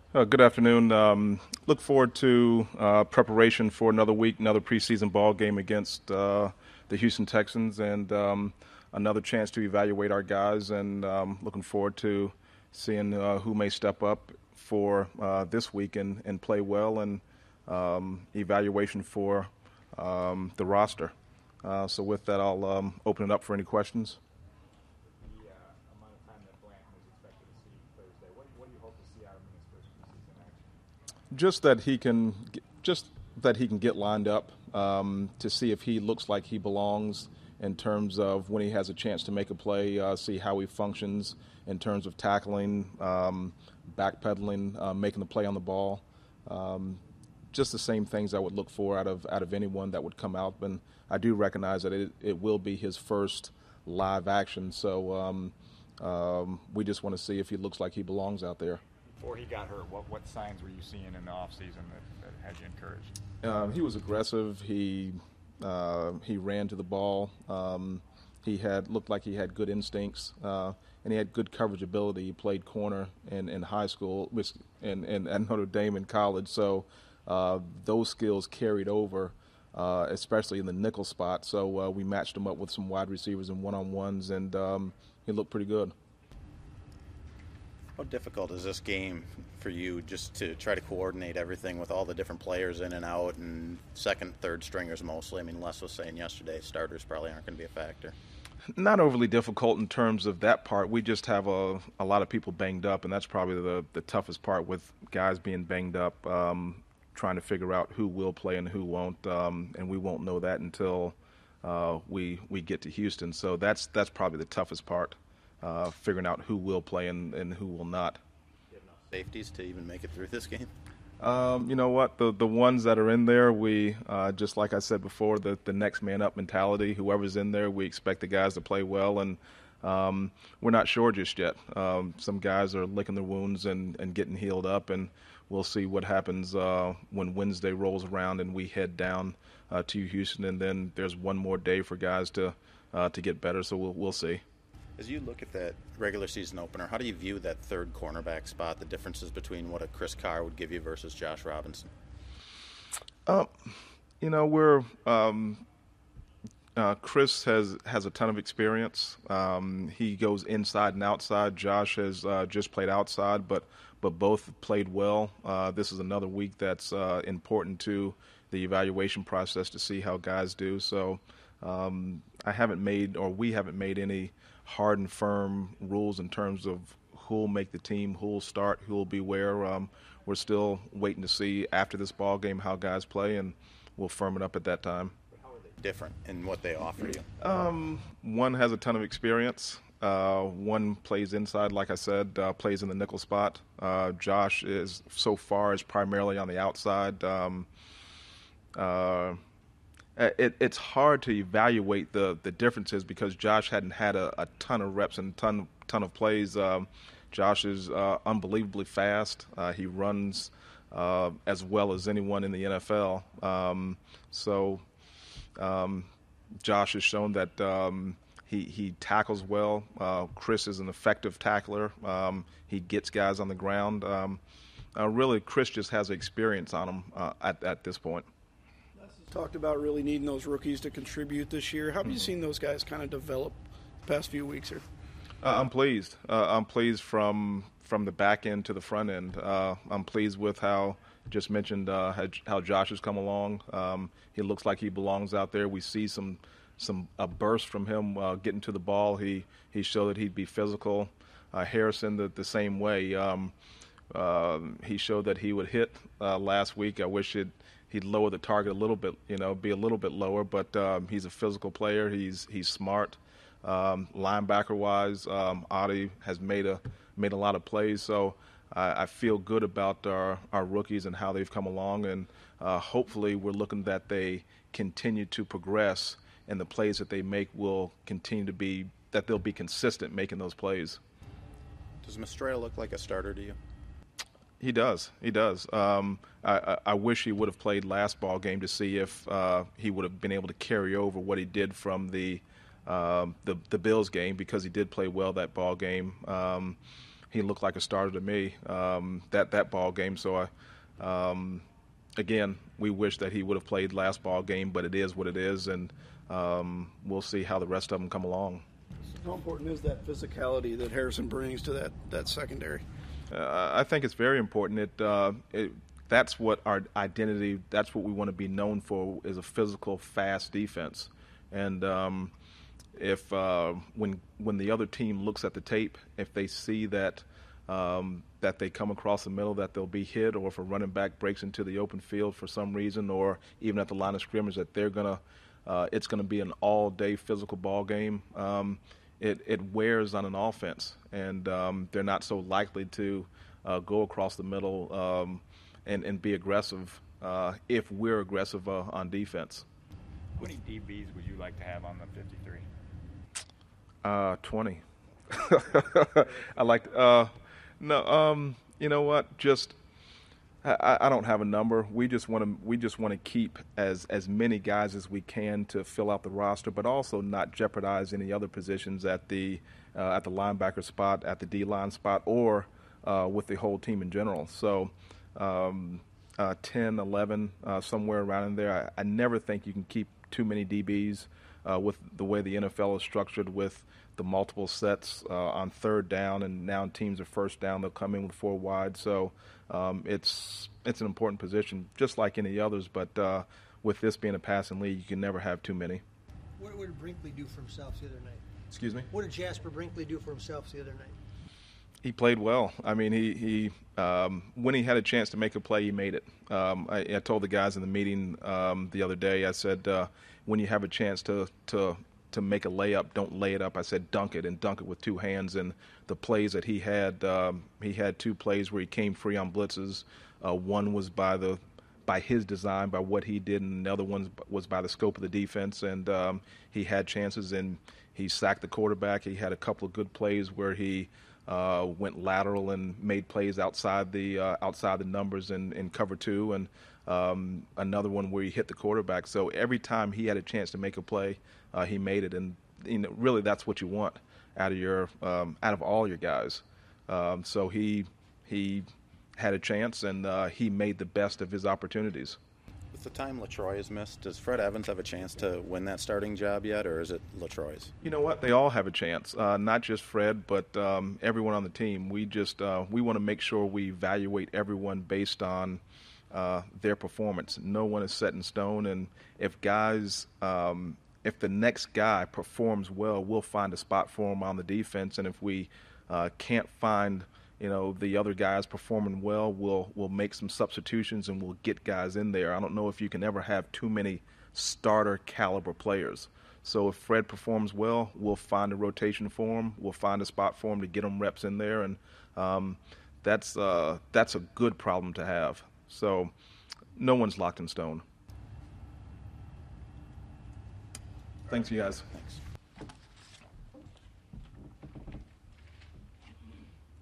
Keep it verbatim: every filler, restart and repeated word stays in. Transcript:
Uh, good afternoon. Um, look forward to uh, preparation for another week, another preseason ball game against uh, the Houston Texans, and um, another chance to evaluate our guys. And um, looking forward to seeing uh, who may step up for uh, this week and, and play well, and um, evaluation for um, the roster. Uh, so with that, I'll um, open it up for any questions. The uh, amount of time that Blanton is expected to see Thursday. What, what do you hope to see out of him in his first preseason action? Just that he can, just that he can get lined up um, to see if he looks like he belongs in terms of when he has a chance to make a play, uh, see how he functions in terms of tackling, um, backpedaling, uh, making the play on the ball. Um, just the same things I would look for out of out of anyone that would come out. And I do recognize that it, it will be his first live action, so um, um, we just want to see if he looks like he belongs out there. Before he got hurt, what, what signs were you seeing in the offseason that, that had you encouraged? Um, he was aggressive. He uh, he ran to the ball. Um, he had looked like he had good instincts, uh, and he had good coverage ability. He played corner in, in high school, and and at Notre Dame in college. So uh, those skills carried over, uh, especially in the nickel spot. So uh, we matched him up with some wide receivers and one-on-ones, and um, he looked pretty good. How difficult is this game for you just to try to coordinate everything with all the different players in and out and second, third stringers mostly? I mean, Les was saying yesterday starters probably aren't going to be a factor. Not overly difficult in terms of that part. We just have a, a lot of people banged up, and that's probably the, the toughest part with guys being banged up, um, trying to figure out who will play and who won't, um, and we won't know that until uh, we we get to Houston. So that's that's probably the toughest part. Uh, figuring out who will play and, and who will not. Do you have enough safeties to even make it through this game? Um, you know what? The the ones that are in there, we uh, just like I said before, the the next man up mentality. Whoever's in there, we expect the guys to play well, and um, we're not sure just yet. Um, some guys are licking their wounds and, and getting healed up, and we'll see what happens uh, when Wednesday rolls around and we head down uh, to Houston, and then there's one more day for guys to uh, to get better. So we'll we'll see. As you look at that regular season opener, how do you view that third cornerback spot, the differences between what a Chris Carr would give you versus Josh Robinson? Uh, you know, we're um, uh, Chris has, has a ton of experience. Um, he goes inside and outside. Josh has uh, just played outside, but but both played well. Uh, this is another week that's uh, important to the evaluation process to see how guys do. So um, I haven't made, or we haven't made any hard and firm rules in terms of who'll make the team, who'll start, who'll be where. Um, we're still waiting to see after this ball game how guys play, and we'll firm it up at that time. How are they different in what they offer you? Um, one has a ton of experience. Uh, one plays inside, like I said, uh, plays in the nickel spot. Uh, Josh is so far is primarily on the outside. Um, uh, It, it's hard to evaluate the, the differences because Josh hadn't had a, a ton of reps and ton ton of plays. Um, Josh is uh, unbelievably fast. Uh, he runs uh, as well as anyone in the N F L. Um, so um, Josh has shown that um, he he tackles well. Uh, Chris is an effective tackler. Um, he gets guys on the ground. Um, uh, really, Chris just has experience on him uh, at at this point. Talked about really needing those rookies to contribute this year. How have you seen those guys kind of develop the past few weeks here? Uh, I'm pleased. Uh, I'm pleased from from the back end to the front end. Uh, I'm pleased with how, just mentioned, uh, how, how Josh has come along. Um, he looks like he belongs out there. We see some some a burst from him uh, getting to the ball. He he showed that he'd be physical. Uh, Harrison the, the same way. Um, uh, he showed that he would hit uh, last week. I wish it. He'd lower the target a little bit, you know, be a little bit lower. But um, he's a physical player. He's he's smart. Um, linebacker-wise, um, Adi has made a made a lot of plays. So I, I feel good about our, our rookies and how they've come along. And uh, hopefully we're looking that they continue to progress, and the plays that they make will continue to be that they'll be consistent making those plays. Does Mastrella look like a starter to you? He does. He does. Um, I, I, I wish he would have played last ball game to see if uh, he would have been able to carry over what he did from the um, the, the Bills game, because he did play well that ball game. Um, he looked like a starter to me um, that that ball game. So I. Um, Again, we wish that he would have played last ball game, but it is what it is, and um, we'll see how the rest of them come along. How important is that physicality that Harrison brings to that, that secondary? Uh, I think it's very important. It, uh, it that's what our identity. That's what we want to be known for, is a physical, fast defense. And um, if uh, when when the other team looks at the tape, if they see that. Um, that they come across the middle, that they'll be hit, or if a running back breaks into the open field for some reason, or even at the line of scrimmage, that they're gonna, uh, it's gonna be an all-day physical ball game. Um, it, it wears on an offense, and um, they're not so likely to uh, go across the middle um, and, and be aggressive uh, if we're aggressive uh, on defense. How many D Bs would you like to have on the fifty-three? Uh, twenty. I like. Uh, No, um, you know what? Just I, I don't have a number. We just want to we just want to keep as as many guys as we can to fill out the roster, but also not jeopardize any other positions at the uh, at the linebacker spot, at the D line spot, or uh, with the whole team in general. So, um, uh, ten, eleven, uh, somewhere around in there. I, I never think you can keep too many D Bs uh, with the way the N F L is structured with the multiple sets uh, on third down, and now teams are first down. They'll come in with four wide. So um, it's it's an important position, just like any others. But uh, with this being a passing league, you can never have too many. What did Brinkley do for himself the other night? Excuse me? What did Jasper Brinkley do for himself the other night? He played well. I mean, he, he um, when he had a chance to make a play, he made it. Um, I, I told the guys in the meeting um, the other day, I said, uh, when you have a chance to to – to make a layup, don't lay it up. I said dunk it, and dunk it with two hands. And the plays that he had, um, he had two plays where he came free on blitzes. Uh, one was by the by his design, by what he did, and the other one was by the scope of the defense. And um, he had chances, and he sacked the quarterback. He had a couple of good plays where he uh, went lateral and made plays outside the uh, outside the numbers in, in cover two, and um, another one where he hit the quarterback. So every time he had a chance to make a play, Uh, he made it, and you know, really that's what you want out of your um, out of all your guys. Um, so he he had a chance, and uh, he made the best of his opportunities. With the time LaTroy has missed, does Fred Evans have a chance to win that starting job yet, or is it LaTroy's? You know what? They all have a chance. Uh, not just Fred, but um, everyone on the team. We just uh, we want to make sure we evaluate everyone based on uh, their performance. No one is set in stone, and if guys. Um, If the next guy performs well, we'll find a spot for him on the defense, and if we uh, can't find, you know, the other guys performing well, we'll we'll make some substitutions and we'll get guys in there. I don't know if you can ever have too many starter caliber players. So if Fred performs well, we'll find a rotation for him. We'll find a spot for him to get him reps in there, and um, that's uh, that's a good problem to have. So no one's locked in stone. Thanks, you guys. Thanks.